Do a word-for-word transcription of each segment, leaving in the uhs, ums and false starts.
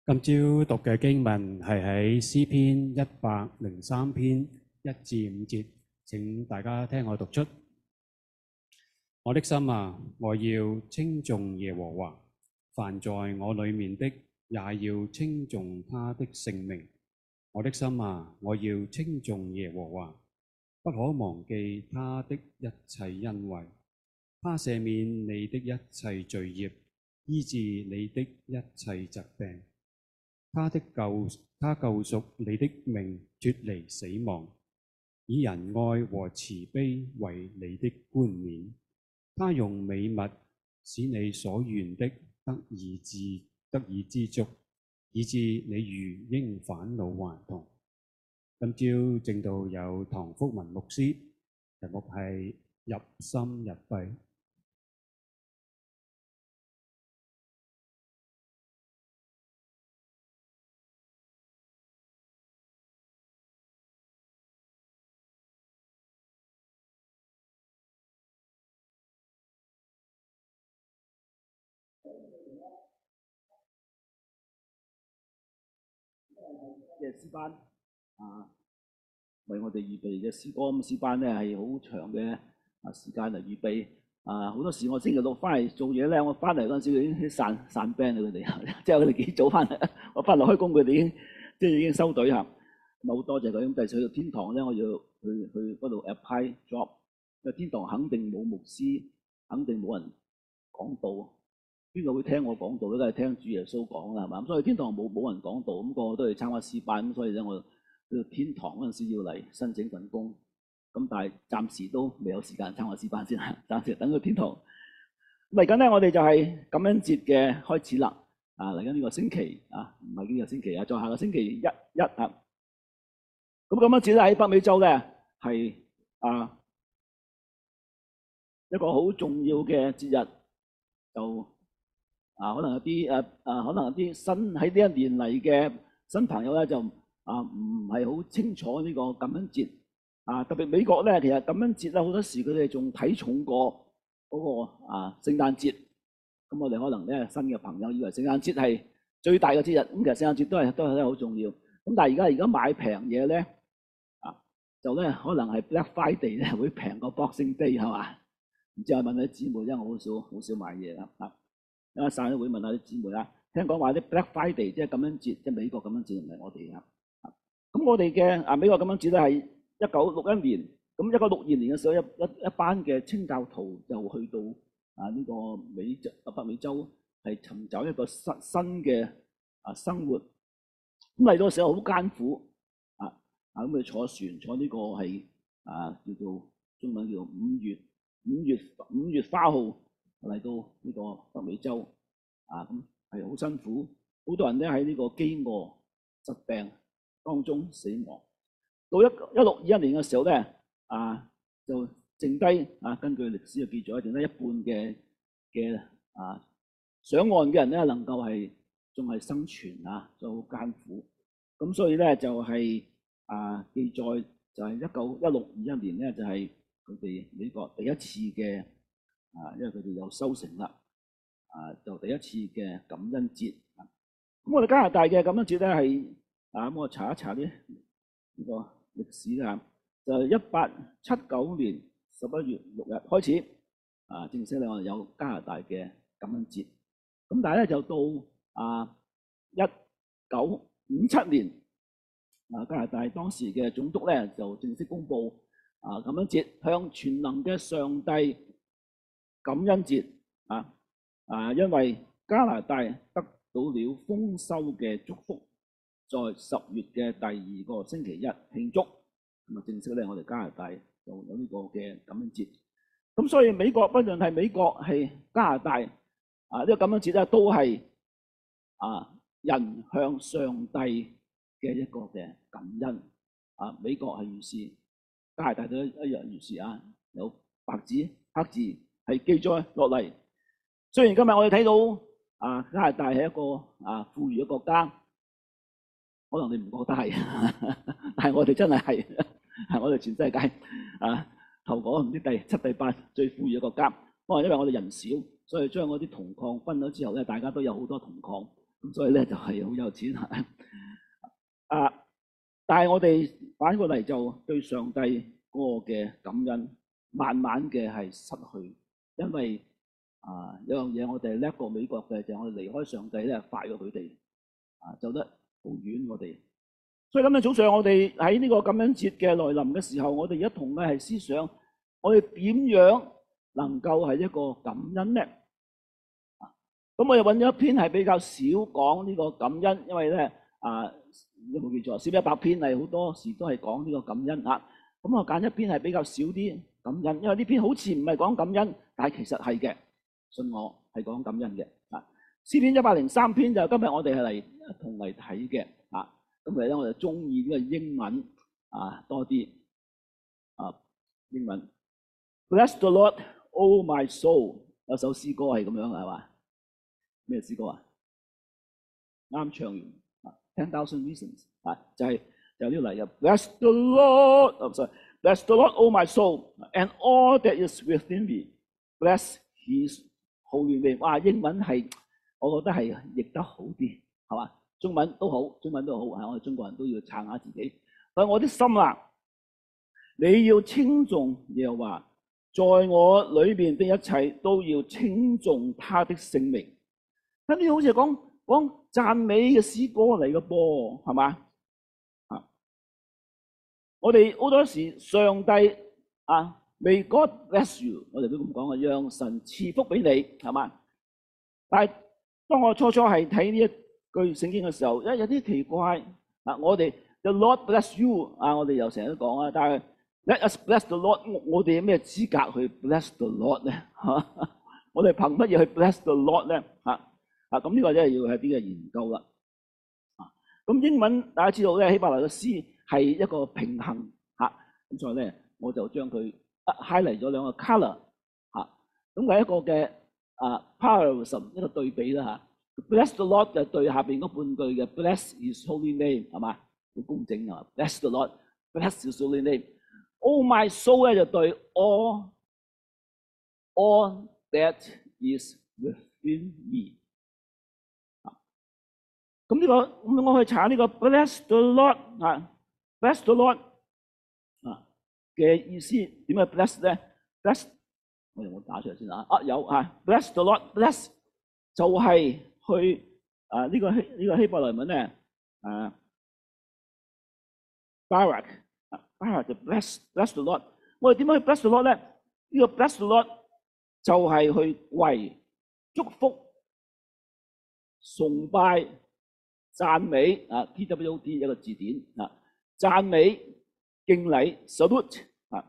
今朝讀嘅經文係喺詩篇一百零三篇一至五節，請大家聽我讀出。我的心啊，我要稱頌耶和華，凡在我裏面的也要稱頌他的聖名。我的心啊，我要稱頌耶和華，不可忘記他的一切恩惠。他赦免你的一切罪孽，醫治你的一切疾病。他的救他救贖你的命脫離死亡，以仁愛和慈悲為你的冠冕。他用美物使你所願的得以至得以知足，以致你如鷹返老還童。今朝正道有唐福文牧師，題目係入心入肺。 嘅詩班啊，為我哋預備嘅詩歌。咁詩班咧係好長嘅啊時間嚟預備啊。好多時我星期六翻嚟做嘢咧，我翻嚟嗰陣時已經散散 band 啦，佢哋即係佢哋幾早翻嚟，我翻落開工佢哋已經即係已經收隊嚇。咁好多謝佢。咁第時去到天堂咧，我要去去嗰度 apply job。因為天堂肯定冇牧師，肯定冇人講道。邊個會聽我講道咧？都係聽主耶穌講啦，係嘛？咁所以天堂冇冇人講道，咁個個都係參加詩班，咁所以咧我去到天堂嗰陣時要嚟申請份工，咁但係暫時都未有時間參加詩班先，暫時等到天堂。嚟緊咧，我哋就係感恩節嘅開始啦。啊，嚟緊呢個星期啊，唔係呢個星期啊，再下個星期一一啊。咁感恩節咧喺北美洲咧係啊一個好重要嘅節日，就啊，可能有啲誒誒，可能有啲新喺呢一年嚟嘅新朋友咧，就啊唔係好清楚呢個感恩節啊。特別美國咧，其實感恩節咧好多時佢哋仲睇重過嗰個啊聖誕節。咁我哋可能咧新嘅朋友以為聖誕節係最大嘅節日，咁其實聖誕節都係都係咧好重要。咁但係而家而家買平嘢咧啊，就咧可能係 Black Friday 咧會平過 Boxing Day 係嘛？唔知我問下啲姊妹，因為我好少好少買嘢啦啊。一散都會問下啲姊妹啦。聽講話啲 Black Friday 即係感恩節，即係美國感恩節，唔係我哋啊。咁我哋嘅啊美國感恩節咧係一九六一年，咁一九六二年嘅時候，一一一班嘅清教徒就去到啊呢個美洲啊北美洲，係尋找一個新新嘅啊生活。咁嚟到嘅時候好艱苦啊啊咁佢坐船坐呢個係啊叫做中文叫做五月五月五月花號。嚟到呢個北美洲啊，咁係好辛苦，好多人咧喺呢個飢餓疾病當中死亡。到一一六二一年嘅時候咧，啊就剩低啊，根據歷史嘅記載，剩低一半嘅嘅啊上岸嘅人咧，能夠係仲係生存啊，就好艱苦。咁所以咧就係、是、啊記載就係一九一六二一年咧，就係佢哋美國第一次嘅。啊，因為佢哋有收成啦，啊，就第一次嘅感恩節。咁我哋加拿大嘅感恩節咧係啊，咁我查一查呢呢個歷史啦，就係一八七九年十一月六日開始啊，正式咧我哋有加拿大嘅感恩節。咁但係咧就到啊一九五七年啊，加拿大當時嘅總督咧就正式公布啊感恩節向全能嘅上帝感恩節啊啊，因為加拿大得到了豐收嘅祝福，在十月嘅第二個星期一慶祝，咁啊正式咧我哋加拿大就有呢個嘅感恩節。咁所以美國不論係美國係加拿大啊，呢個感恩節咧都係啊人向上帝嘅一個嘅感恩啊。美國係如是，加拿大都一樣如是啊，有白紙黑字。係記載落嚟。雖然今日我哋睇到啊加拿大係一個啊富裕嘅國家，可能你唔覺得係，但係我哋真係係，係我哋全世界啊頭嗰唔知第七第八最富裕嘅國家。可能因為我哋人少，所以將嗰啲銅礦分咗之後咧，大家都有好多銅礦。 咁所以咧就係好有錢啊！但係我哋反過嚟就對上帝嗰個嘅感恩，慢慢嘅係失去，因為啊有樣嘢我哋叻過美國嘅就係我哋離開上帝咧快過佢哋啊，走得好遠我哋。所以今日早上我哋喺呢個感恩節嘅來臨嘅時候，我哋一同咧係思想，我哋點樣能夠係一個感恩咧？咁我又揾咗一篇係比較少講呢個感恩，因為咧啊有冇記錯？詩一百篇係好多時都係講呢個感恩啊。咁我揀一篇係比較少啲感恩，因為呢篇好似唔係講感恩，但係其實係嘅，信我係講感恩嘅啊。詩篇一百零三篇就今日我哋係嚟同嚟睇嘅啊。咁嚟咧我就中意呢個英文啊多啲啊英文。Bless the Lord, O my soul， 有首詩歌係咁樣係嘛？咩詩歌啊？啱唱完啊 ，Ten Thousand Reasons 啊，就係就呢個嚟嘅。Bless the Lord， 哦 sorry，Bless the Lord, O my soul, and all that is within me. Bless His holy name。哇，英文係我覺得係譯得好啲，係嘛？中文都好，中文都好啊！我哋中國人都要撐下自己。但係我啲心啊，你要稱頌耶和華，在我裏邊的一切都要稱頌他的聖名。咁呢好似係講講讚美嘅詩歌嚟嘅噃，係嘛？啊！我哋好多時上帝啊 ，May God bless you， 我哋都咁講啊，讓神賜福俾你，係嘛？但係當我初初係睇呢一句聖經嘅時候，一有啲奇怪啊！我哋 The Lord bless you 啊，我哋又成日都講啊，但係 Let us bless the Lord， 我我哋有咩資格去 bless the Lord 咧？我哋憑乜嘢去 bless the Lord 咧？啊！啊，咁呢個真係要係啲嘅研究啦。啊，咁英文大家知道咧，希伯來嘅詩係一個平衡嚇，咁所以咧我就將佢 highlight 咗兩個 colour 嚇，咁係一個嘅啊 parallelism 一個對比啦嚇。Bless the Lord 就對下邊嗰半句嘅 Bless His holy name 係嘛，好工整啊 ！Bless the Lord，Bless His holy name。Oh my soul 咧就對 all all that is within me。咁呢個咁我去查呢個 Bless the Lord 啊 ，Bless the Lord 啊嘅意思點樣 bless 咧 ？Bless 我用我打出嚟先啊，啊有啊 ，Bless the Lord，Bless 就係去啊呢個希呢個希伯來文咧啊 Barak 啊 Barak 就 bless bless the Lord。我哋點樣去 bless the Lord 咧？呢個 bless the Lord 就係去為祝福、崇拜。讚美啊 ，T W O T 一個字典啊，讚美敬禮 salute 啊。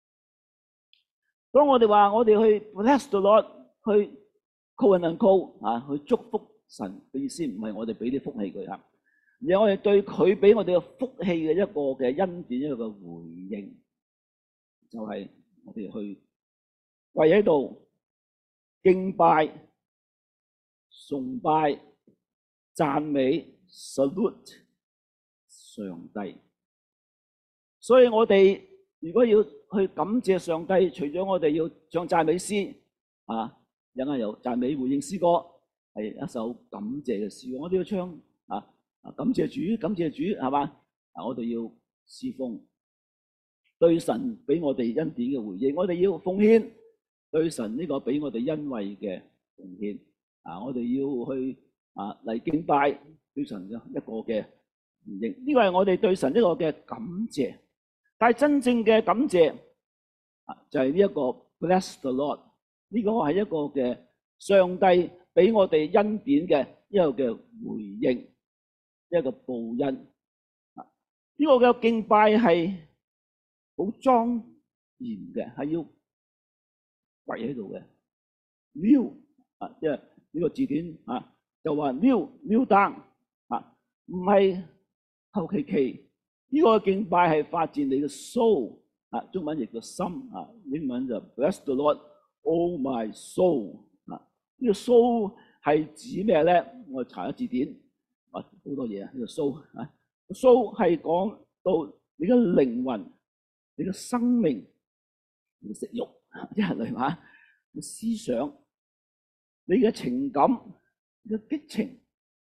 當我哋話我哋去 bless the Lord， 去 call and uncall 啊，去祝福神嘅意思唔係我哋俾啲福氣佢啊，而係我哋對佢俾我哋嘅福氣嘅一個嘅恩典一個嘅回應，就係、是、我哋去為喺度敬拜、崇拜、讚美。salute 上帝，所以我哋如果要去感謝上帝，除咗我哋要唱讚美詩啊，有陣有讚美回應詩歌，係一首感謝嘅詩歌，我哋要唱啊啊感謝主，感謝主係嘛啊，我哋要侍奉，對神俾我哋恩典嘅回應，我哋要奉獻對神呢個俾我哋恩惠嘅奉獻啊，我哋要去啊嚟敬拜。對神嘅一個嘅回應，呢個係我哋對神一個嘅感謝。但係真正嘅感謝啊，就係呢一個 Bless the Lord， 呢個係一個嘅上帝俾我哋恩典嘅一個嘅回應，一個報恩。啊，呢個嘅敬拜係好莊嚴嘅，係要跪喺度嘅。Kneel 啊，即係呢個字典啊，就話 kneel kneel down。啊，唔係求其其，呢個敬拜係發自你嘅 soul 啊，中文譯做心啊，英文就 Bless the Lord, O my soul 啊，呢個 soul 係指咩咧？我查下字典，啊好多嘢啊，呢個 soul 啊 ，soul 係講到你嘅靈魂、你嘅生命、你嘅食慾，一係嚟話，你思想、你嘅情感、你嘅激情。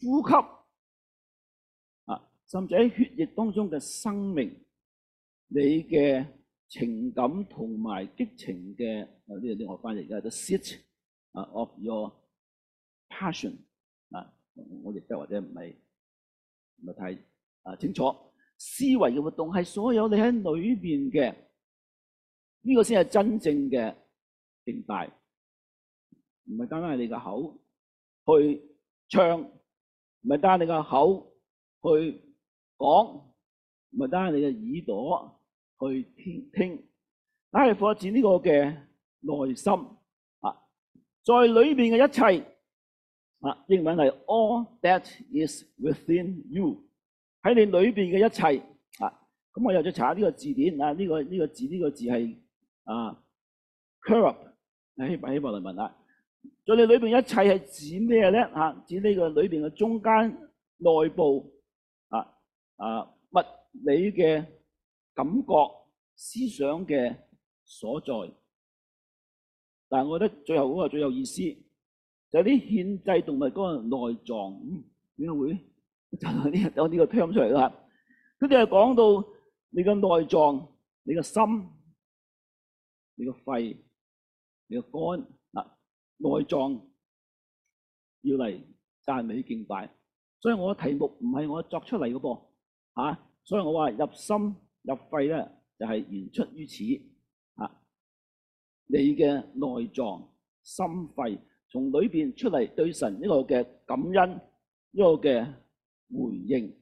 呼吸啊，甚至喺血液當中嘅生命，你嘅情感同埋激情嘅，呢個啲我翻譯嘅 the seat 啊 of your passion 啊，我亦都或者唔係唔係太啊清楚。思維嘅活動係所有你喺裏邊嘅，呢個先係真正嘅敬拜，唔係單單係你嘅口去唱，唔係單單你嘅口去講，唔係單單你嘅耳朵去聽聽，但係發自呢個嘅內心啊，在裏邊嘅一切啊，英文係 all that is within you， 喺你裏邊嘅一切啊，咁我又再查呢個字典啊，呢、這個呢、這個字呢、這個字係啊 curb 喺希伯希伯來文啊，在你裏邊一切係指咩咧？嚇、啊，指呢個裏邊嘅中間內部啊啊物理嘅感覺思想嘅所在。但係我覺得最後嗰個最有意思，就係啲獻祭動物嗰個內臟，嗯，點解會就呢有呢個 term 出嚟啦？佢哋係講到你嘅內臟、你嘅心、你嘅肺、你嘅肝啊，內臟要嚟讚美敬拜。所以我嘅題目唔係我作出嚟嘅噃嚇，所以我話入心入肺咧，就係言出於此啊！你嘅內臟、心肺從裏邊出嚟對神一個嘅感恩，一個嘅回應。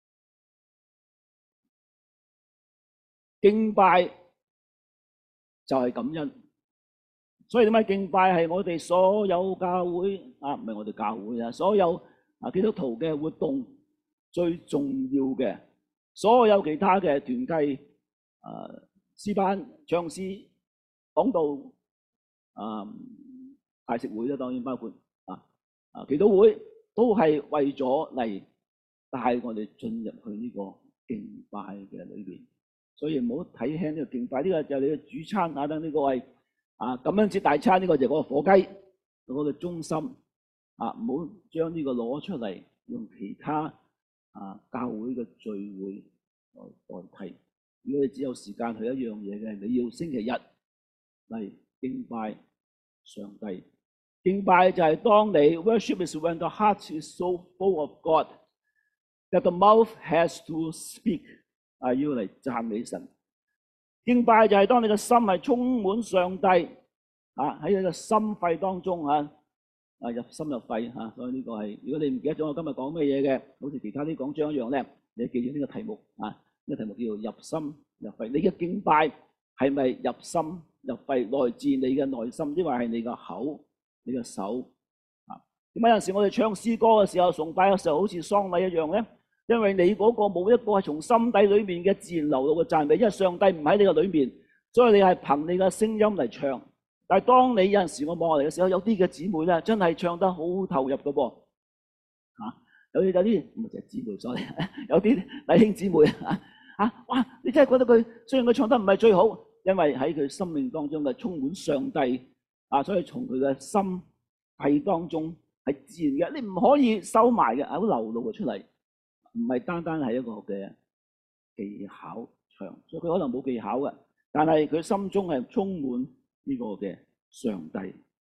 敬拜就係感恩，所以點解敬拜係我哋所有教會啊，唔係我哋教會啊，所有啊基督徒嘅活動最重要嘅，所有其他嘅團契、啊詩班、唱詩、講道、啊大食會咧，當然包括啊啊祈禱會，都係為咗嚟帶我哋進入去呢個敬拜嘅裏邊。所以唔好睇輕呢個敬拜，呢個就係你嘅主餐啊！等呢個係啊感恩節大餐，呢個就係嗰個火雞，嗰個中心啊！唔好將呢個攞出嚟用其他啊教會嘅聚會來代替。如果你只有時間去一樣嘢嘅，你要星期日嚟敬拜上帝。敬拜就係當你 worship is when the heart is so full of God that the mouth has to speak。啊！要嚟讚美神，敬拜就係當你嘅心係充滿上帝啊！喺你嘅心肺當中啊，啊入心入肺啊！所以呢個係，如果你唔記得咗我今日講咩嘢嘅，好似其他啲講章一樣咧，你記住呢個題目啊！呢個題目叫入心入肺。你嘅敬拜係咪入心入肺，來自你嘅內心，抑或係你嘅口、你嘅手啊？點解有陣時我哋唱詩歌嘅時候、崇拜嘅時候，好似喪禮一樣咧？因為你嗰個冇一個係從心底裏面嘅自然流露嘅讚美，因為上帝唔喺你個裏面，所以你係憑你嘅聲音嚟唱。但係當你有陣時我望落嚟嘅時候，有啲嘅姊妹咧，真係唱得好投入嘅噃，嚇有啲有啲唔係淨係姊妹所謂，有啲弟兄姊妹啊嚇哇！你真係覺得佢雖然佢唱得唔係最好，因為喺佢生命當中嘅充滿上帝啊，所以從佢嘅心肺當中係自然嘅，你唔可以收埋嘅，好流露嘅出嚟。唔係單單係一個嘅技巧唱，所以佢可能冇技巧嘅，但係佢心中係充滿呢個嘅上帝。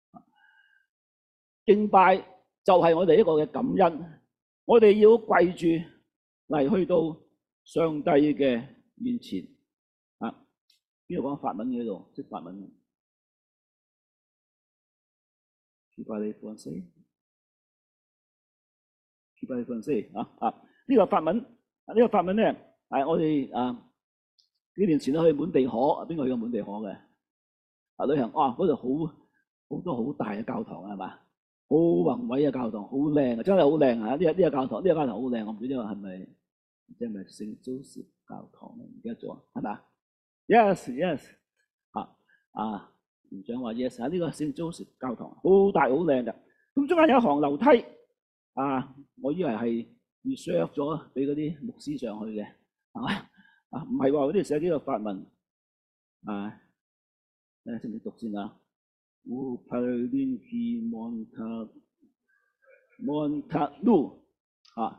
敬拜就係我哋一個嘅感恩，我哋要跪住嚟去到上帝嘅面前。啊，邊度講法文嘅呢度？識法文？敬拜你放肆，敬拜你放肆啊啊！呢個法文，呢個法文咧，係我哋啊幾年前都去滿地可，邊個去過滿地可嘅？啊旅行，哇！嗰度好好多好大嘅教堂係嘛？好宏偉嘅教堂，好靚啊！真係好靚啊！呢個呢個教堂，呢個教堂好靚，我唔知呢個係咪即係咪聖周士教堂咧？唔記得咗係嘛 ？Yes yes， 啊啊，園長話 yes 啊！呢個聖周士教堂好大好靚嘅，咁中間有一行樓梯啊，我以為係reserve咗俾嗰啲牧師上去嘅，係嘛？啊，唔係話嗰啲寫幾個法文啊？誒，識唔識讀先啊 ？U Palinki Monta Montalu 啊，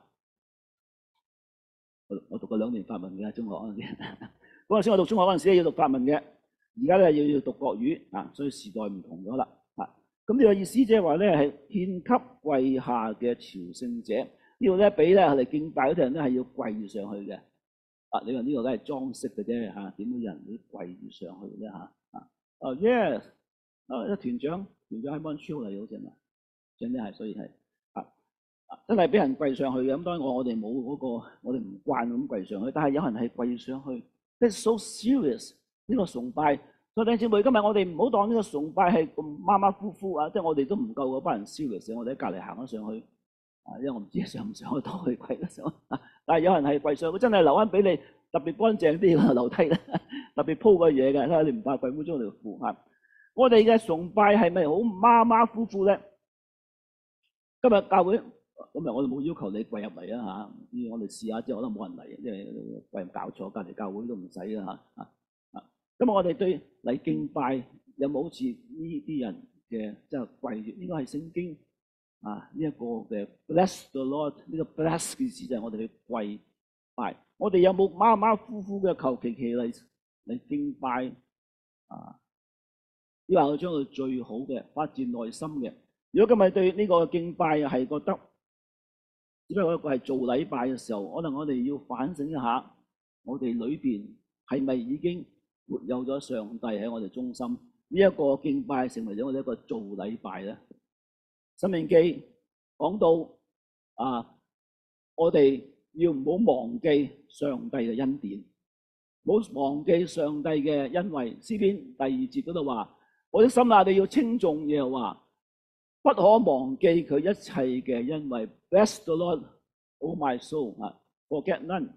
我我讀過兩年法文嘅中學嗰陣時，嗰陣時我讀中學嗰陣時咧要讀法文嘅，而家咧要要讀國語啊，所以時代唔同咗啦啊。咁呢個意思即係話咧係獻給跪下嘅朝聖者，呢度咧俾咧我哋敬拜嗰啲人咧係要跪上去嘅。啊，你話呢個都係裝飾嘅啫嚇，點會有人會跪住上去咧嚇？啊，哦 yes，啊一團長，團長喺 Montreal 嚟好似係嘛？真係，所以係啊啊，真係俾人跪上去嘅。咁當然我我哋冇嗰個，我哋唔慣咁跪上去，但係有人係跪上去。It's so serious 呢個崇拜。所以弟兄姊妹，今日我哋唔好當呢個崇拜係咁馬馬虎虎啊，即係我哋都唔夠嗰班人 serious，我哋喺隔離行咗上去啊，因為我唔知上唔上得到去跪得上啊。但係有人係跪上去，真係留翻俾你特別乾淨啲嘅樓梯啦，特別鋪個嘢嘅，睇下你唔怕跪污糟條褲嚇。我哋嘅崇拜係咪好馬馬虎虎咧？今日教會今日我哋冇要求你跪入嚟啊嚇，我哋試下之後都冇人嚟，因為跪唔搞錯，隔離教會都唔使啊嚇啊啊！咁我哋對嚟敬拜有冇好似呢啲人嘅即係跪住？應該係聖經啊呢一個嘅 Bless the Lord 呢個 bless 嘅字就係我哋去跪拜。我哋有冇馬馬虎虎嘅求其其嚟嚟敬拜啊？呢話我將佢最好嘅發自內心嘅。如果今日對呢個敬拜係覺得只不過一個係做禮拜嘅時候，可能我哋要反省一下，我哋裏邊係咪已經活有咗上帝喺我哋中心？呢一個敬拜成為咗我哋一個做禮拜咧。申命記講到啊，我哋要唔好忘記上帝嘅恩典，唔好忘記上帝嘅恩惠。詩篇第二節嗰度話：我的心啊，你要稱頌耶和華，不可忘記佢一切嘅恩惠。Bless the Lord, O my soul, forget none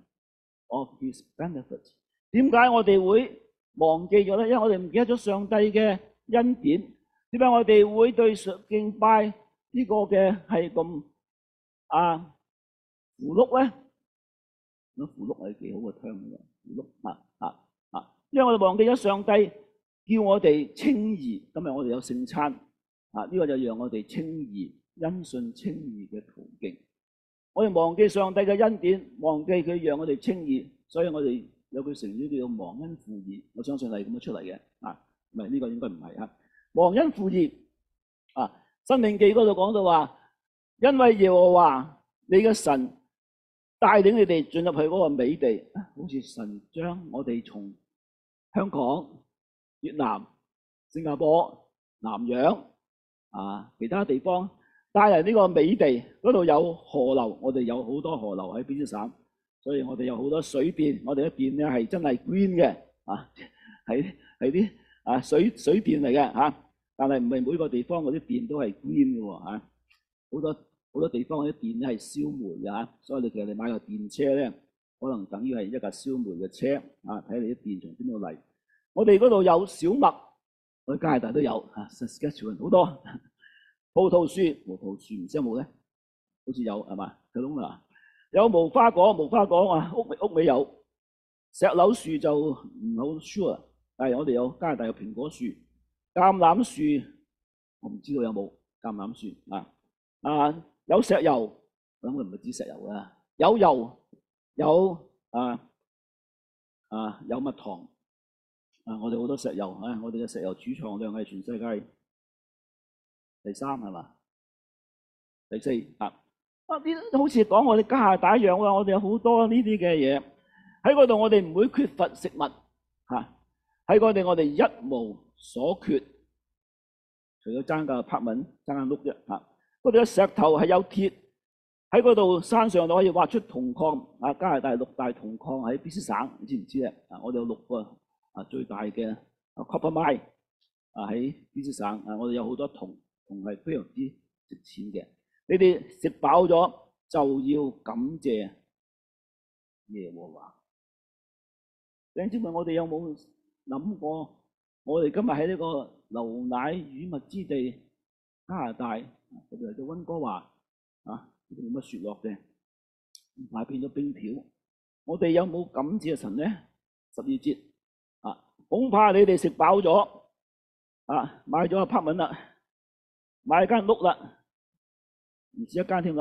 of his benefits。點解我哋會忘記咗咧？因為我哋唔記得咗上帝嘅恩典。點解我哋會對敬拜呢個嘅係咁啊符碌咧？咁符碌係幾好嘅聽嘅，符碌啊啊啊！因為我哋忘記咗上帝叫我哋稱義，今日我哋有聖餐啊，呢個就讓我哋稱義，因信稱義嘅途徑。我哋忘記上帝嘅恩典，忘記佢讓我哋稱義，所以我哋有句成語叫做忘恩負義。我相信係咁樣出嚟嘅啊，唔係呢個應該唔係啊。忘恩負義啊，申命記嗰度講到話，因為耶和華你嘅神帶領你哋進入去嗰個美地，好似神將我哋從香港、越南、新加坡、南洋啊其他地方帶嚟呢個美地，嗰度有河流，我哋有好多河流喺邊啲省，所以我哋有好多水電，我哋一電咧係真係 green 嘅啊，係係啲啊水水電嚟嘅嚇，但係唔係每個地方嗰啲電都係 green 嘅喎嚇，好多好多地方嗰啲電咧係燒煤嘅嚇，所以你其實你買個電車咧，可能等於係一架燒煤嘅車啊，睇你啲電從邊度嚟。我哋嗰度有小麥，我喺加拿大都有嚇 Saskatchewan 好多。葡萄樹，葡萄樹唔知有冇咧？好似有係嘛？佢窿啊，有無花果，無花果啊，屋屋尾有。石榴樹就唔好 sure， 但係我哋有加拿大有蘋果樹、橄欖樹，我唔知道有冇橄欖樹啊啊！有石油，我諗佢唔係指石油啊，有油，有啊啊有蜜糖啊！我哋好多石油啊！我哋嘅石油儲藏量係全世界第三係嘛？第四啊啊！呢好似講我哋加拿大一樣喎，我哋有好多呢啲嘅嘢喺嗰度，我哋唔會缺乏食物嚇。喺嗰度我哋一無所缺，除咗爭個柏文、爭間屋啫嚇。嗰度嘅石頭係有鐵，喺嗰度山上就可以挖出銅礦啊！加拿大六大銅礦喺 B C 省，你知唔知咧？啊，我哋有六個啊最大嘅 copper mine 啊喺 B C 省啊，我哋有好多銅。同係非常之值錢嘅，你哋食飽咗就要感謝耶和華。弟兄姊妹，我哋有冇諗過？我哋今日喺呢個牛奶與蜜之地加拿大，特別係到溫哥華啊，冇乜雪落嘅，買變咗冰條。我哋有冇感謝神咧？十二節啊，恐怕你哋食飽咗啊，買咗個 apartment啦。買間屋啦，唔止一間添啦，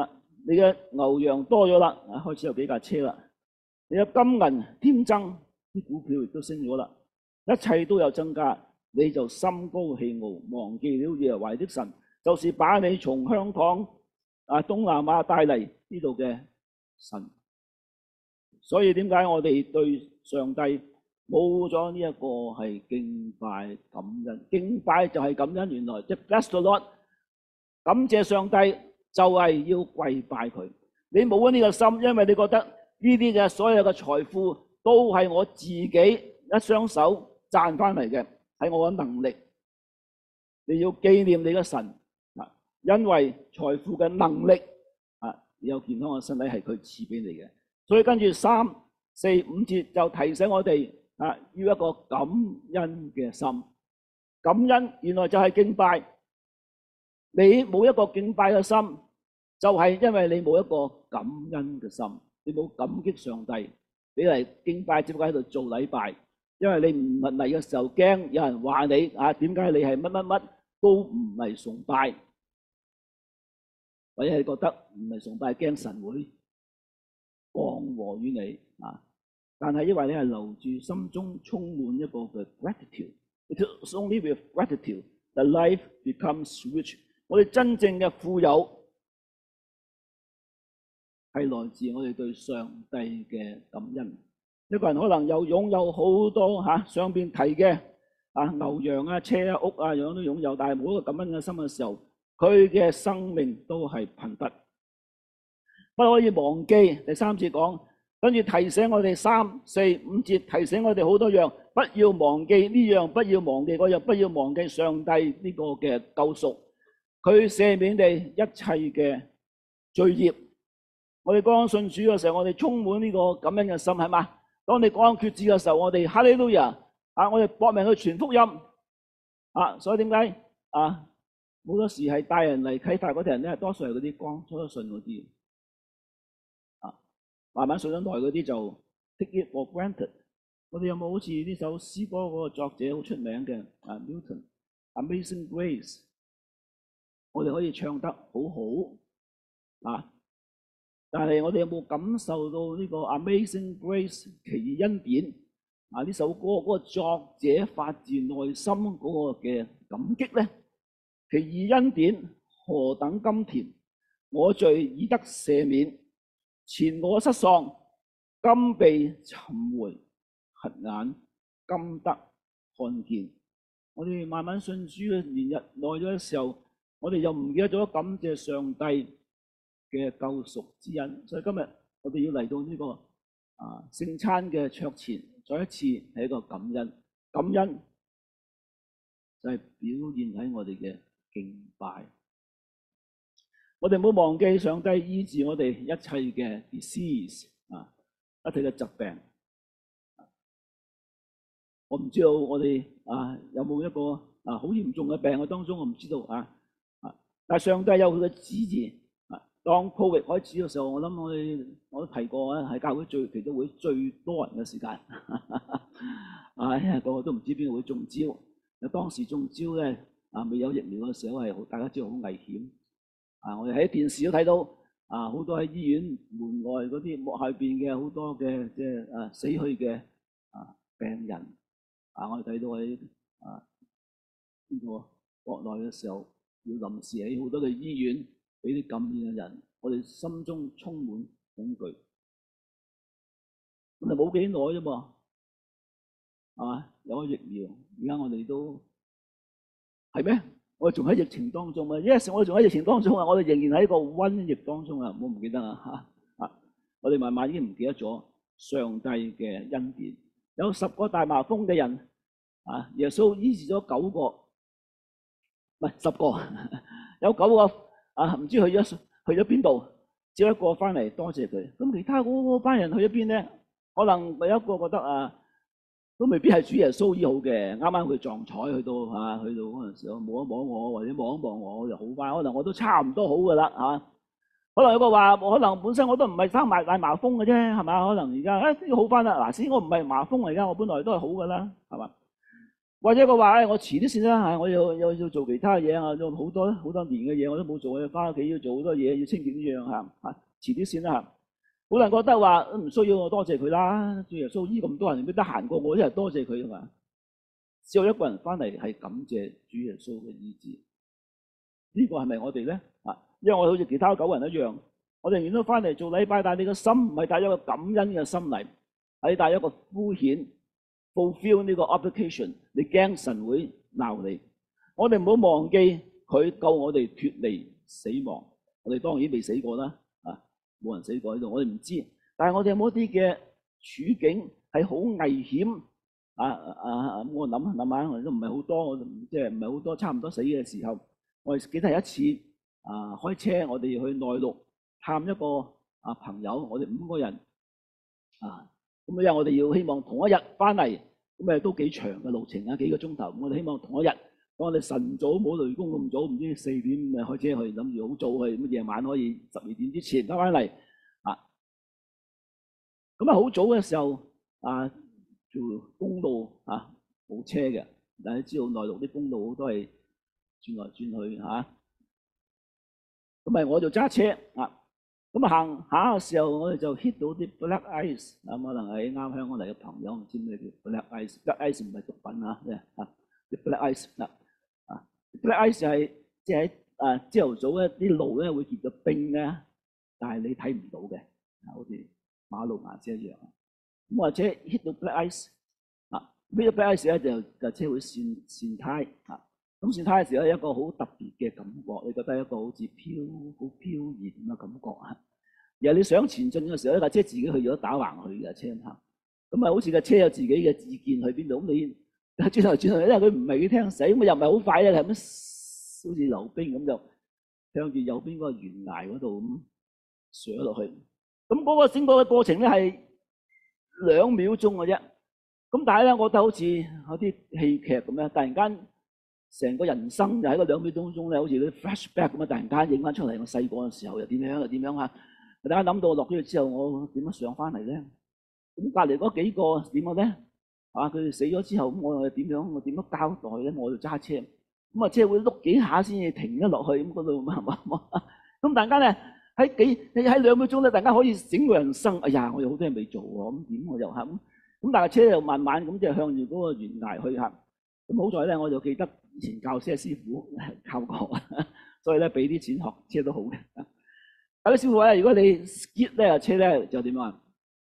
你嘅牛羊多咗啦，啊開始有幾架車啦，你嘅金銀添增，啲股票亦都升咗啦，一切都有增加，你就心高氣傲，忘記了耶和華的神，就是把你從香港啊東南亞帶嚟呢度嘅神。所以點解我哋對上帝冇咗呢一個係敬拜感恩？敬拜就係感恩，原來即係 bless the Lord，感謝上帝就係要跪拜佢。你冇咗呢個心，因為你覺得呢啲嘅所有嘅財富都係我自己一雙手賺翻嚟嘅，係我嘅能力。你要紀念你嘅神啊，因為財富嘅能力啊，你有健康嘅身體係佢賜俾你嘅。所以跟住三四五節就提醒我哋啊，要一個感恩嘅心。感恩原來就係敬拜。你冇一個敬拜嘅心，就係因為你冇一個感恩嘅心，你冇感激上帝。你嚟敬拜只不過喺度做禮拜，因為你唔嚟嘅時候驚有人話你啊，點解你係乜乜乜都唔係崇拜，或者係覺得唔係崇拜，驚神會降禍於你啊。但係因為你係留住心中充滿一個嘅 gratitude，it's only with gratitude the life becomes rich。我哋真正嘅富有係來自我哋對上帝嘅感恩。一個人可能又擁有好多嚇、啊、上邊提嘅啊牛羊啊車啊屋啊樣都擁有，但係冇一個感恩嘅心嘅時候，佢嘅生命都係貧乏。不可以忘記第三節講，跟住提醒我哋三四五節提醒我哋好多樣，不要忘記呢樣，不要忘記嗰樣，不要忘記上帝呢個嘅救贖。佢赦免你一切嘅罪孽。我哋剛剛信主嘅時候，我哋充滿呢個感恩嘅心，係嘛？當你講決志嘅時候，我哋哈利路亞啊！我哋搏命去傳福音啊！所以點解啊？好多時係帶人嚟啟發嗰啲人咧，多數係嗰啲剛初信嗰啲啊，慢慢信咗耐嗰啲就 take it for granted。我哋有冇好似呢首詩歌嗰個作者好出名嘅啊 Milton Amazing Grace？我哋可以唱得好好啊，但係我哋有冇感受到呢個 Amazing Grace 奇異恩典啊？呢首歌嗰個作者發自內心嗰個嘅感激咧，奇異恩典何等甘甜，我罪已得赦免，前我失喪，今被尋回，瞎眼今得看見。我哋慢慢信主嘅年日耐咗嘅時候，我哋又唔記得咗感謝上帝嘅救贖之恩，所以今日我哋要嚟到呢個啊聖餐嘅桌前，再一次係一個感恩。感恩就係表現喺我哋嘅敬拜。我哋唔好忘記上帝醫治我哋一切嘅 disease 啊，一切嘅疾病。我唔知道我哋啊有冇一個啊好嚴重嘅病嘅當中，我唔知道啊。但係上帝有佢嘅旨意啊！當 Covid 開始嘅時候，我諗我哋我都提過啊，係教會最祈禱會最多人嘅時間。啊，因為個個都唔知邊個會中招。當時中招咧啊，未有疫苗嘅時候係好，大家知道好危險。啊，我哋喺電視都睇到啊，好多喺醫院門外嗰啲幕後邊嘅好多嘅即係啊死去嘅啊病人。啊，我哋睇到喺啊呢個國內嘅時候，要臨時喺好多嘅醫院俾啲感染嘅人，我哋心中充滿恐懼。咁就冇幾耐啫嘛，係嘛？有個疫苗，而家我哋都係咩？我哋仲喺疫情當中啊 ！Yes， 我哋仲喺疫情當中啊！我哋仍然喺個瘟疫當中啊！唔好唔記得啊！嚇啊！我哋慢慢已經唔記得咗上帝嘅恩典。有十個大麻風嘅人啊，耶穌醫治咗九個。唔係十個，有九個啊，唔知去咗去咗邊度，只有一個翻嚟多謝佢。咁其他嗰班人去咗邊咧？可能有一個覺得啊，都未必係主耶穌醫好嘅。啱啱佢撞彩去到啊，去到嗰陣時候望一望我，或者望一望我，我就好翻。可能我都差唔多好噶啦嚇。可能有個話，可能本身我都唔係生埋大麻風嘅啫，係嘛？可能而家誒都要好翻啦。嗱，先我唔係麻風嚟㗎，我本來都係好噶啦，係嘛？ 或者佢話誒，我遲啲先啦嚇，我要要要做其他嘢啊，有好多好多年嘅嘢我都冇做，我要翻屋企要做好多嘢，要清潔呢樣嚇嚇，遲啲先啦嚇。好多人覺得話唔需要我多謝佢啦，主耶穌醫咁多人，都得閒過我，一日多謝佢啊嘛。只有一個人翻嚟係感謝主耶穌嘅醫治，呢個係咪我哋咧？啊，因為我好似其他九人一樣，我哋仍然都翻嚟做禮拜，但係你個心唔係帶咗個感恩嘅心嚟，係帶咗個敷衍。fulfill 呢個 obligation， 你驚神會鬧你。我哋唔好忘記佢救我哋脫離死亡。我哋當然未死過啦，啊，冇人死過喺度，我哋唔知。但係我哋有冇啲嘅處境係好危險？啊啊！我諗諗下，我都唔係好多，我即係唔係好多，差唔多死嘅時候，我哋記得有一次啊，開車我哋去內陸探一個啊朋友，我哋五個人啊。咁因為我哋要希望同一日翻嚟，咁誒都幾長嘅路程啊，幾個鐘頭。我哋希望同一日，當我哋晨早冇雷公咁早，唔知四點誒開車去，諗住好早去，咁夜晚可以十二點之前翻返嚟啊。咁啊好早嘅時候啊，做公路啊冇車嘅，但係知道內陸啲公路都係轉來轉去嚇。咁咪我就揸車啊。咁啊行下嘅時候，我哋就 hit 到啲 black ice， 咁可能係啱香港嚟嘅朋友唔知咩叫 black ice。black ice 唔係毒品啊，即係啊啲 black ice 嗱啊 black ice 係即係喺啊朝頭早咧啲路咧會結咗冰咧，但係你睇唔到嘅，好似馬路牙子一樣。咁或者 hit 到 black ice 啊 hit 到 black ice 咧就架車會跣跣胎啊。咁跣胎嘅時候有一個好特別嘅感覺，你覺得一個好似飄好飄然嘅感覺啊！而係你想前進嘅時候，呢架車自己去咗打橫去嘅車嚇，咁啊好似架車有自己嘅意見去邊度，咁你轉頭轉去，因為佢唔係幾聽使，咁又唔係好快咧，係咁好似溜冰咁就向住右邊嗰個懸崖嗰度咁上咗落去。咁嗰個整個嘅過程咧係兩秒鐘嘅啫。咁但係咧，我覺得好似有啲戲劇咁樣，突然間。成個人生就喺個兩秒鐘中咧，好似啲 flashback 咁啊！突然間影翻出嚟，我細個嘅時候又點樣又點樣啊！突然間諗到我落咗去之後，我點樣上翻嚟咧？咁隔離嗰幾個點樣咧？啊！佢哋死咗之後，咁我又點樣？我點樣交代咧？我就揸車，咁啊車會碌幾下先至停咗落去，咁嗰度係嘛？咁突然間咧喺幾喺兩秒鐘咧，突然間可以整個人生。哎呀！我有好多嘢未做喎，咁點我又嚇咁咁，但係車又慢慢咁就向住嗰個懸崖去行。咁好在咧，我就記得以前教車師傅教過，所以咧俾啲錢學車都好嘅。有啲師傅咧，如果你 skid 咧車咧就點啊？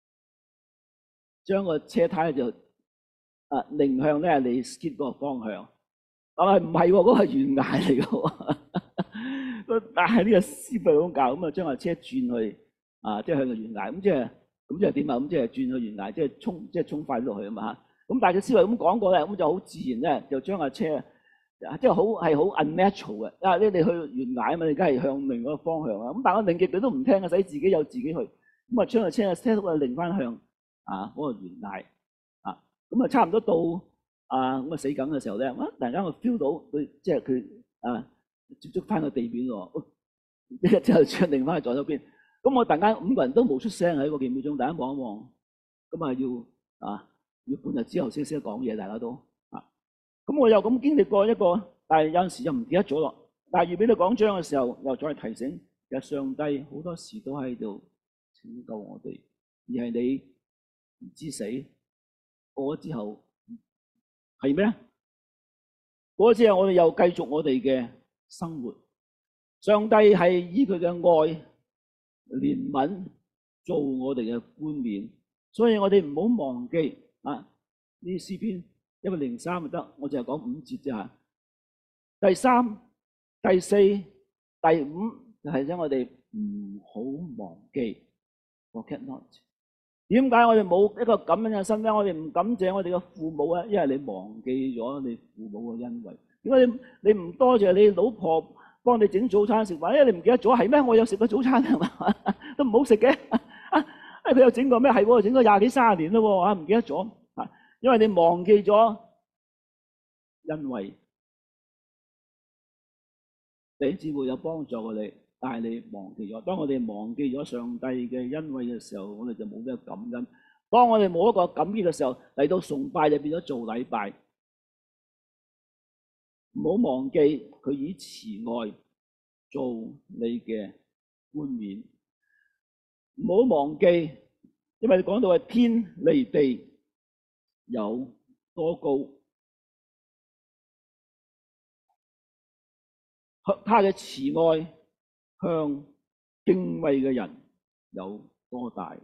將個車胎就啊擰向咧你 skid 嗰個方向。啊唔係喎，嗰個係懸崖嚟嘅喎。但係呢個師傅咁教，咁啊將個車轉去啊，即係向個懸崖。咁即係咁即係點啊？咁即係轉去懸崖，即係衝即係衝快落去啊嘛。咁但係個思維咁講過咧，咁就好自然咧，就將架車即係好係好 unnatural 嘅。啊，你哋去懸崖啊嘛，你梗係向另一個方向啊。咁但係我擰極佢都唔聽啊，使自己有自己去。咁啊，將架車嘅車速啊擰翻向啊嗰個懸崖啊。咁啊，差唔多到啊咁啊死梗嘅時候咧，啊突然間我 feel 到佢即係佢啊接觸翻個地面喎，一之後將擰翻去左手邊。咁我突然間五個人都冇出聲喺個幾秒鐘，大家望一望，咁啊要啊。要半日之後先識講嘢，大家都啊，咁我又咁經歷過一個，但係有陣時又唔記得咗咯。但係預備到講章嘅時候，又再提醒，其實上帝好多時都喺度拯救我哋，而係你唔知死過咗之後係咩？過咗之後，我哋又繼續我哋嘅生活。上帝係以佢嘅愛憐憫做我哋嘅冠冕，所以我哋唔好忘記。啊！呢啲詩篇一百零三就得，我淨係講五節啫嚇。第三、第四、第五就係將我哋唔好忘記。Forget not。點解我哋冇一個感恩嘅心咧？我哋唔感謝我哋嘅父母啊，因為你忘記咗你父母嘅恩惠。點解你你唔多謝你老婆幫你整早餐食飯？因為你唔記得咗係咩？我有食過早餐係嘛？都唔好食嘅。誒佢又整過咩？係喎，整咗廿幾三十年咯喎，嚇唔記得咗啊！因為你忘記咗，因為弟兄姊妹有幫助過你，但係你忘記咗。當我哋忘記咗上帝嘅恩惠嘅時候，我哋就冇咩感恩。當我哋冇一個感恩嘅時候，嚟到崇拜就變咗做禮拜。 唔好忘記佢以慈愛做你嘅冠冕，唔好忘記，因為你講到係天離地有多高，他嘅慈愛向敬畏嘅人有多大。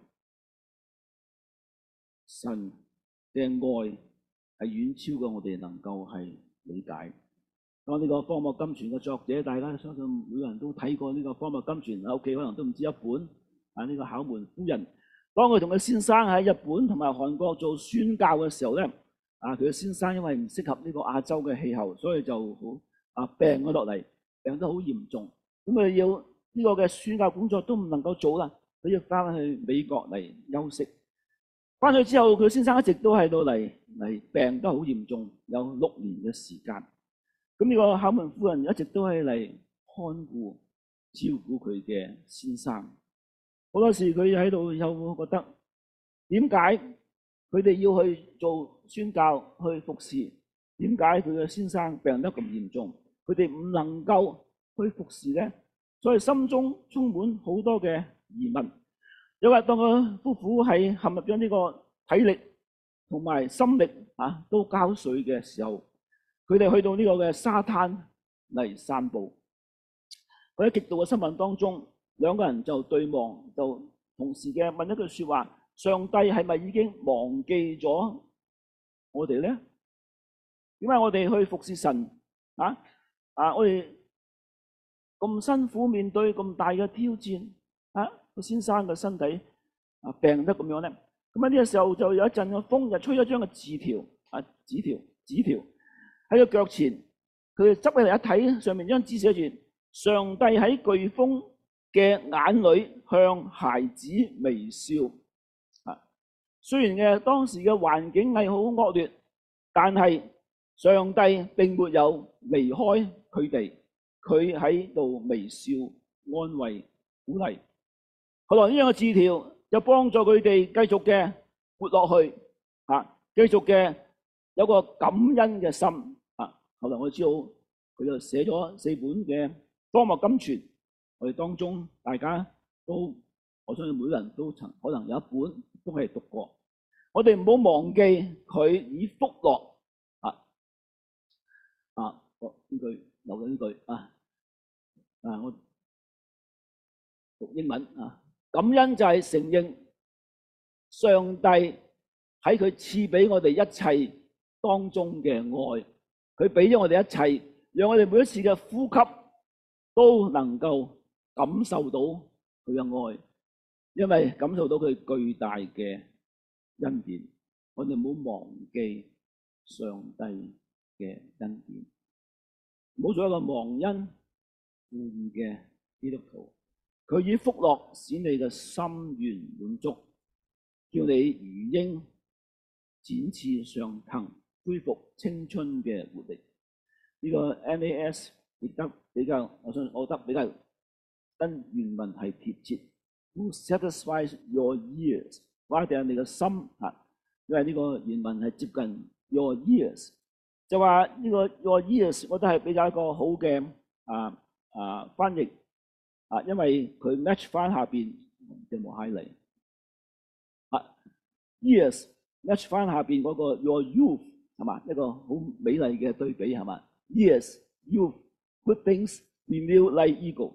神嘅愛係遠超過我哋能夠係理解。當呢個荒漠金泉嘅作者，大家相信每個人都睇過呢個荒漠金泉，喺屋企可能都唔止一本。啊，呢個考門夫人，當佢同佢先生喺日本同埋韓國做宣教嘅時候咧，啊，佢嘅先生因為唔適合呢個亞洲嘅氣候，所以就好啊病咗落嚟，病得好嚴重。咁佢要呢個嘅宣教工作都唔能夠做啦，佢要翻去美國嚟休息。翻去之後，佢先生一直都喺度嚟嚟病得好嚴重，有六年嘅時間。咁呢個考門夫人一直都係嚟看顧、照顧佢嘅先生。好多時佢喺度又覺得，點解佢哋要去做宣教、去服侍？點解佢嘅先生病得咁嚴重，佢哋唔能夠去服侍呢？所以心中充滿好多嘅疑問。因為當個夫婦係陷入咗呢個體力同埋心力啊都交瘁嘅時候，佢哋去到呢個嘅沙灘嚟散步。佢喺極度嘅失望當中，兩個人就對望，就同時嘅問一句說話：上帝係咪已經忘記咗我哋咧？點解我哋去服侍神啊？啊，我哋咁辛苦面對咁大嘅挑戰啊！個先生嘅身體啊病得咁樣咧，咁喺呢個時候就有一陣嘅風就吹咗張嘅字條啊紙條紙條喺個腳前，佢執起嚟一睇，上面張紙寫住：上帝喺颶風嘅眼裏向孩子微笑。啊，雖然嘅當時嘅環境係好惡劣，但係上帝並沒有離開佢哋，佢喺度微笑安慰鼓勵。後來呢樣嘅字條就幫助佢哋繼續嘅活落去，啊，繼續嘅有個感恩嘅心，啊。後來我知道佢就寫咗四本嘅《荒漠金泉》，我哋當中大家都，我相信每個人都曾可能有一本都係讀過。我哋唔好忘記佢以福樂，啊啊，呢句留咗呢句啊，啊我讀英文啊。感恩就係承認上帝喺佢賜俾我哋一切當中嘅愛，佢俾咗我哋一切，讓我哋每一次嘅呼吸都能夠感受到佢嘅愛，因為感受到佢巨大嘅恩典。我哋唔好忘記上帝嘅恩典，唔好做一個忘恩負義嘅基督徒。佢以福樂使你嘅心圓滿足，叫你如鷹展翅上騰，恢復青春嘅活力。呢、這個 N A S 譯得比較，我想我覺得比較跟原文係貼切。Who satisfies your ears？ 或者你嘅心啊，因為呢個原文係接近 your ears， 就話呢個 your ears， 我覺得係比較一個好嘅啊啊翻譯。啊，因為佢 match 翻下邊有冇 highlight 啊 ，years match 翻下邊嗰個 your youth 係嘛，一個好美麗嘅對比係嘛 ，years youth good things renew like eagle。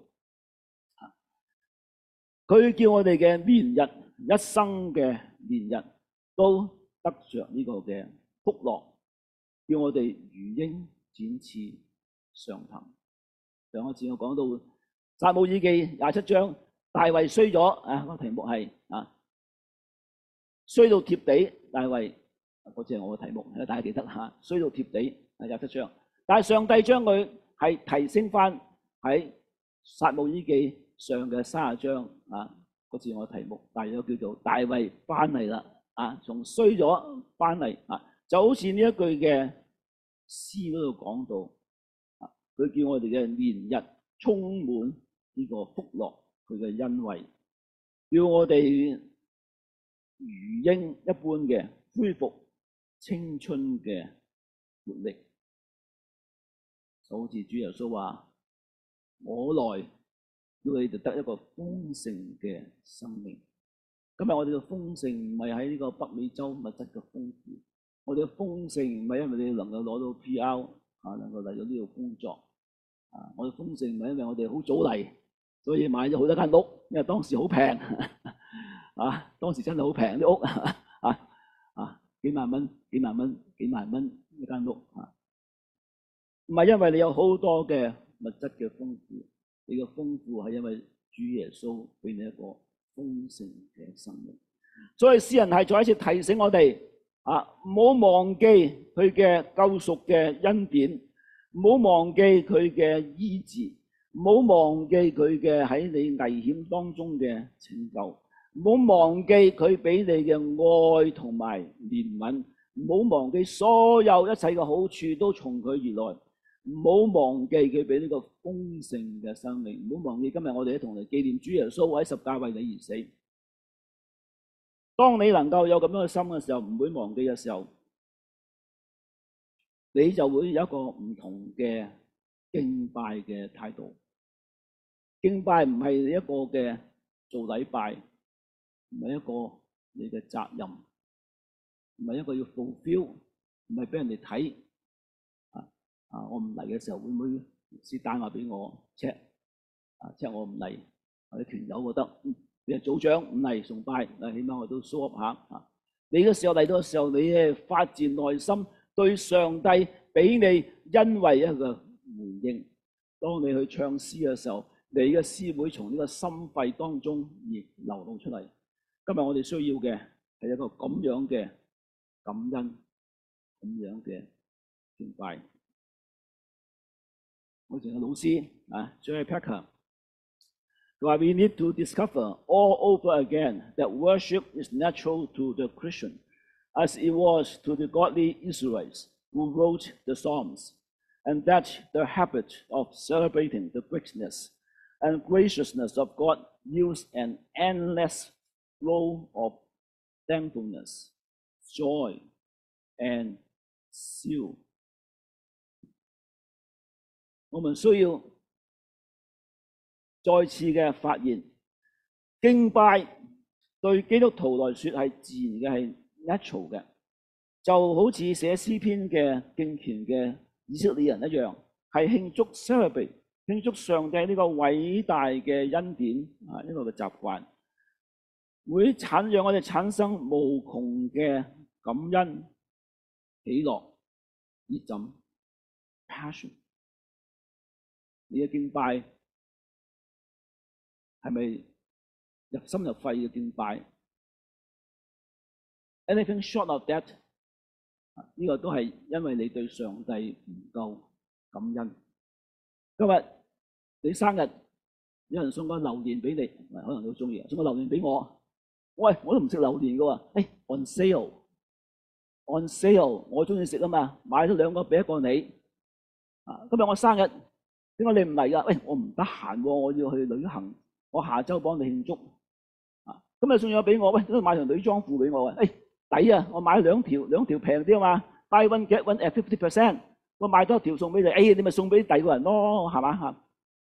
佢叫我哋嘅年日一生嘅年日都得着呢個嘅福樂，叫我哋如鷹展翅上騰。上一次我講到撒母耳記廿七章，大衛衰咗啊！個題目係啊，衰到貼地。大衛嗰次係我嘅題目，大家記得吓，衰到貼地係廿七章。但係上帝將佢係提升翻喺撒母耳記上嘅三十章啊，嗰次我嘅題目，大約叫做大衛翻嚟啦啊，從衰咗翻嚟啊，就好似呢一句嘅詩嗰度講到啊，佢叫我哋嘅年日充滿呢個福樂，佢嘅恩惠，叫我哋如鷹一般嘅恢復青春嘅活力。 就好似主耶穌話：我來要你哋得一個豐盛嘅生命。今日我哋嘅豐盛唔係喺呢個北美洲物質嘅豐富，我哋嘅豐盛唔係因為你能夠攞到 P R 啊，能夠嚟到呢度工作啊，我哋豐盛唔係因為我哋好早嚟，所以買咗好多間屋，因為當時好平啊，當時真係好平啲屋啊啊，幾萬蚊、幾萬蚊、幾萬蚊一間屋啊，唔係因為你有好多嘅物質嘅豐富，你嘅豐富係因為主耶穌俾你一個豐盛嘅生命。所以詩人係再一次提醒我哋啊，唔好忘記佢嘅救贖嘅恩典，唔好忘記佢嘅醫治，唔好忘記佢嘅喺你危險當中嘅拯救，唔好忘記佢俾你嘅愛同埋憐憫，唔好忘記所有一切嘅好處都從佢而來，唔好忘記佢俾呢個豐盛嘅生命，唔好忘記今日我哋一同嚟紀念主耶穌喺十架為你而死。當你能夠有咁樣嘅心嘅時候，唔會忘記嘅時候，你就會有一個唔同嘅敬拜嘅態度。敬拜唔係一個嘅做禮拜，唔係一個你嘅責任，唔係一個要 fulfill，唔係俾人哋睇。啊啊！我唔嚟嘅時候會唔會先打話俾我 check？ 啊 check 我唔嚟，或者團友覺得。嗯你係組長唔嚟崇拜，嗱起碼我都 show up 下啊！你嘅時候嚟到嘅時候，你係發自內心對上帝俾你因為一個回應。當你去唱詩嘅時候，你嘅詩會從呢個心肺當中而流露出嚟。今日我哋需要嘅係一個咁樣嘅感恩，咁樣嘅敬拜。我哋嘅老師啊 Jerry Packer。But we need to discover all over again that worship is natural to the Christian, as it was to the godly Israelites who wrote the Psalms, and that the habit of celebrating the greatness and graciousness of God yields an endless flow of thankfulness, joy, and zeal. 我們需要再次嘅發現，敬拜對基督徒來說係自然嘅，係 natural 嘅，就好似寫詩篇嘅敬虔嘅以色列人一樣，係慶祝 celebrate 慶祝上帝呢個偉大嘅恩典啊，呢個嘅習慣，會產讓我哋產生無窮嘅感恩、喜樂、熱忱 passion。你嘅敬拜係咪入心入肺嘅敬拜 ？Anything short of that， 呢個都係因為你對上帝唔夠感恩。今日你生日，有人送個榴蓮俾你，可能你好中意，送個榴蓮俾我。喂，我都唔食榴蓮嘅喎。誒 ，on sale，on sale， 我中意食啊嘛，買咗兩個俾一個你。啊，今日我生日，點解你唔嚟㗎？喂，我唔得閒喎，我要去旅行。我下週幫你慶祝，啊！咁你送咗俾我，喂，都買條女裝褲俾我啊！誒，抵啊！我買兩條，兩條平啲啊嘛 ，buy one get one at fifty percent， 我買多條送俾你，誒，你咪送俾第二個人咯，係嘛嚇？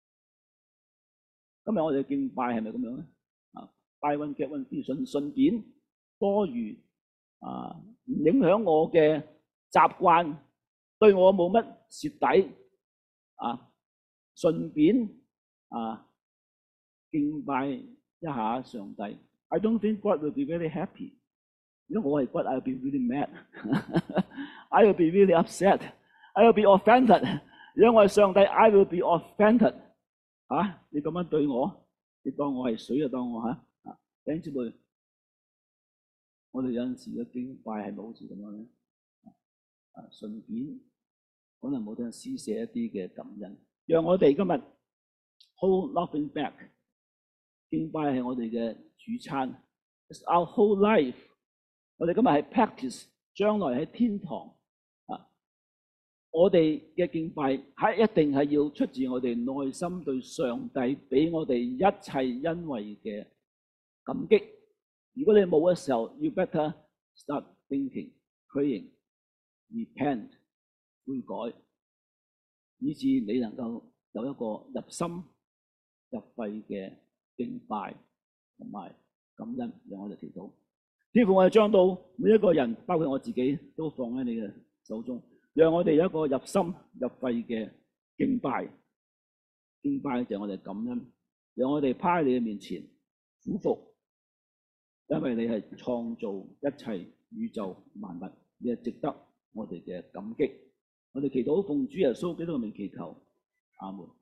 今日我哋敬拜係咪咁樣咧？啊 ，buy one get one free，順順便多餘啊，唔影響我嘅習慣，對我冇乜蝕底啊，順便啊。敬拜一下上帝 ，I don't think God will be very happy。如果我係 God，I will be really mad，I will be really upset，I will be offended。如果我係上帝 ，I will be offended。啊，你咁樣對我，你當我係水就當我嚇。啊，弟兄姊妹，我哋有陣時嘅敬拜係咪好似咁樣咧？啊，順便可能冇得施捨一啲嘅感恩，讓我哋今日 hold nothing back。敬拜係我哋嘅主餐 ，It's our whole life。我哋今日係 practice， 將來喺天堂啊！我哋嘅敬拜係一定係要出自我哋內心對上帝俾我哋一切恩惠嘅感激。如果你冇嘅時候，you better start thinking, praying, repent， 悔改。 以致你能夠有一個入心入肺嘅敬拜同埋感恩，讓我哋祈禱。天父，我哋將到每一個人，包括我自己，都放喺你嘅手中，讓我哋有一個入心入肺嘅敬拜。敬拜就係我哋感恩，讓我哋趴喺你嘅面前俯伏，因為你係創造一切宇宙萬物，你係值得我哋嘅感激。我哋祈禱奉主耶穌基督嘅名祈求，阿門。